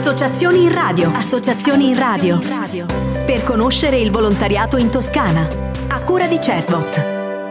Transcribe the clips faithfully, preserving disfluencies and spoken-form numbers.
Associazioni in radio. Associazioni in radio. Per conoscere il volontariato in Toscana. A cura di Cesbot.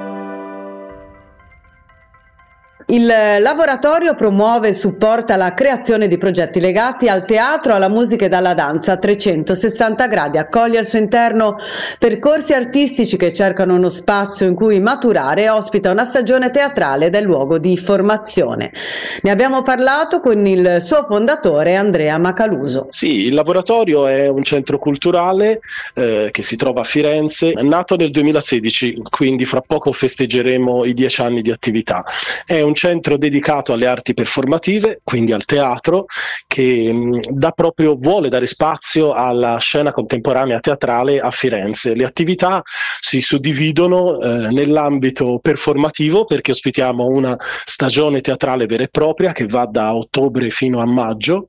Il laboratorio promuove e supporta la creazione di progetti legati al teatro, alla musica ed alla danza a trecentosessanta gradi. Accoglie al suo interno percorsi artistici che cercano uno spazio in cui maturare e ospita una stagione teatrale del luogo di formazione. Ne abbiamo parlato con il suo fondatore Andrea Macaluso. Sì, il laboratorio è un centro culturale eh, che si trova a Firenze, nato nel duemilasedici, quindi fra poco festeggeremo i dieci anni di attività. È un centro dedicato alle arti performative, quindi al teatro, che mh, dà proprio, vuole dare spazio alla scena contemporanea teatrale a Firenze. Le attività si suddividono eh, nell'ambito performativo, perché ospitiamo una stagione teatrale vera e propria che va da ottobre fino a maggio,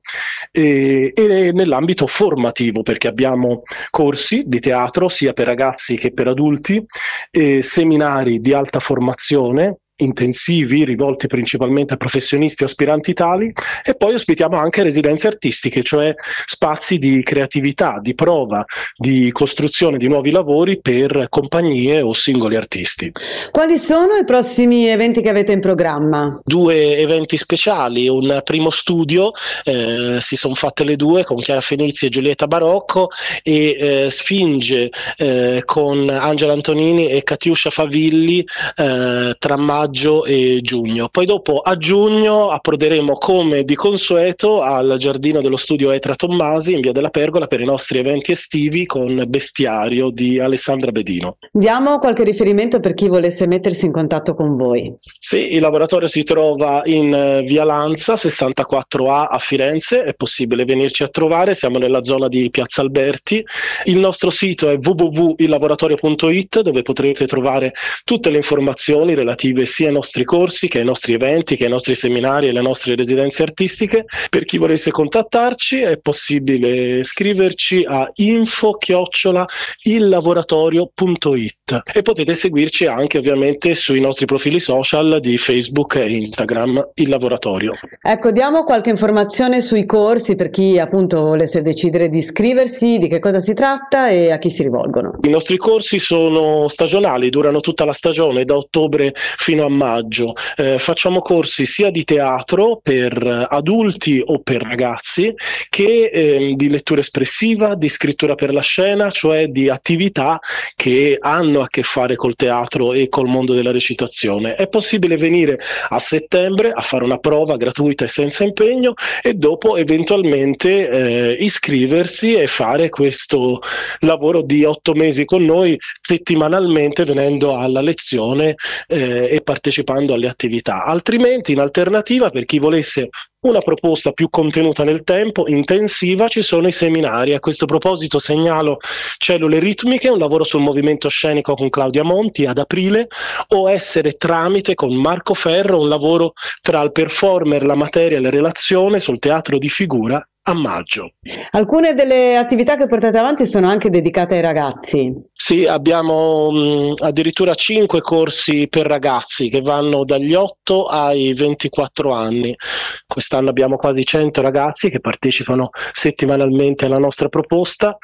e, e nell'ambito formativo, perché abbiamo corsi di teatro sia per ragazzi che per adulti, e seminari di alta formazione intensivi rivolti principalmente a professionisti o aspiranti tali, e poi ospitiamo anche residenze artistiche, cioè spazi di creatività, di prova, di costruzione di nuovi lavori per compagnie o singoli artisti. Quali sono i prossimi eventi che avete in programma? Due eventi speciali, un primo studio, eh, si sono fatte le due con Chiara Fenizi e Giulietta Barocco, e eh, Sfinge eh, con Angela Antonini e Catiuscia Favilli eh, tra maggio e giugno. Poi dopo a giugno approderemo come di consueto al giardino dello studio Etra Tommasi in via della Pergola per i nostri eventi estivi con Bestiario di Alessandra Bedino. Diamo qualche riferimento per chi volesse mettersi in contatto con voi. Sì, il laboratorio si trova in via Lanza sessantaquattro A a Firenze, è possibile venirci a trovare, siamo nella zona di Piazza Alberti. Il nostro sito è w w w punto il laboratorio punto i t, dove potrete trovare tutte le informazioni relative sia ai nostri corsi che ai nostri eventi, che ai nostri seminari e alle nostre residenze artistiche. Per chi volesse contattarci è possibile scriverci a info chiocciola il laboratorio punto i t, e potete seguirci anche ovviamente sui nostri profili social di Facebook e Instagram, il laboratorio. Ecco, diamo qualche informazione sui corsi per chi appunto volesse decidere di iscriversi, di che cosa si tratta e a chi si rivolgono. I nostri corsi sono stagionali, durano tutta la stagione, da ottobre fino a maggio. Eh, facciamo corsi sia di teatro per adulti o per ragazzi, che eh, di lettura espressiva, di scrittura per la scena, cioè di attività che hanno a che fare col teatro e col mondo della recitazione. È possibile venire a settembre a fare una prova gratuita e senza impegno, e dopo eventualmente eh, iscriversi e fare questo lavoro di otto mesi con noi settimanalmente, venendo alla lezione eh, e partecipando alle attività. Altrimenti, in alternativa, per chi volesse una proposta più contenuta nel tempo, intensiva, ci sono i seminari. A questo proposito segnalo Cellule ritmiche, un lavoro sul movimento scenico con Claudia Monti ad aprile, o Essere tramite con Marco Ferro, un lavoro tra il performer, la materia e la relazione sul teatro di figura, a maggio. Alcune delle attività che portate avanti sono anche dedicate ai ragazzi. Sì, abbiamo mh, addirittura cinque corsi per ragazzi che vanno dagli otto ai ventiquattro anni. Quest'anno abbiamo quasi cento ragazzi che partecipano settimanalmente alla nostra proposta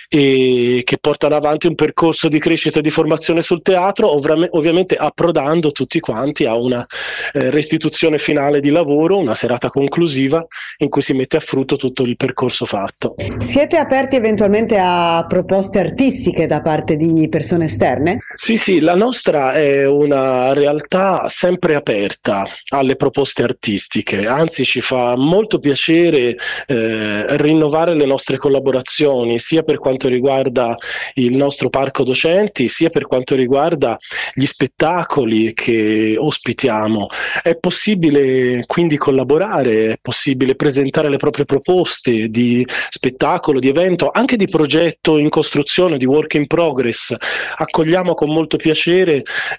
e che portano avanti un percorso di crescita e di formazione sul teatro, ovra- ovviamente approdando tutti quanti a una eh, restituzione finale di lavoro, una serata conclusiva in cui si mette a frutto tutto il percorso fatto. Siete aperti eventualmente a proposte artistiche da parte di persone esterne? Sì, sì, la nostra è una realtà sempre aperta alle proposte artistiche, anzi ci fa molto piacere eh, rinnovare le nostre collaborazioni, sia per quanto riguarda il nostro parco docenti, sia per quanto riguarda gli spettacoli che ospitiamo. È possibile quindi collaborare, è possibile presentare le proprie proposte di spettacolo, di evento, anche di progetto in costruzione, di work in progress. Accogliamo con molto piacere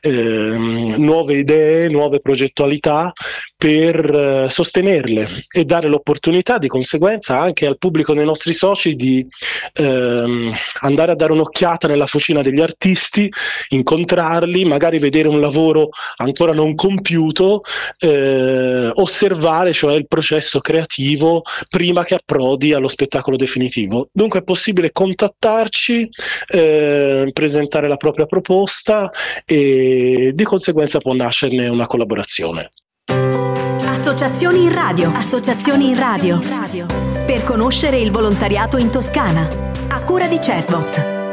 ehm, nuove idee, nuove progettualità per eh, sostenerle e dare l'opportunità di conseguenza anche al pubblico dei nostri soci di ehm, andare a dare un'occhiata nella fucina degli artisti, incontrarli, magari vedere un lavoro ancora non compiuto, eh, osservare cioè il processo creativo prima che che approdi allo spettacolo definitivo. Dunque è possibile contattarci, eh, presentare la propria proposta e di conseguenza può nascerne una collaborazione. Associazioni in radio, associazioni in radio, per conoscere il volontariato in Toscana, a cura di Cesbot.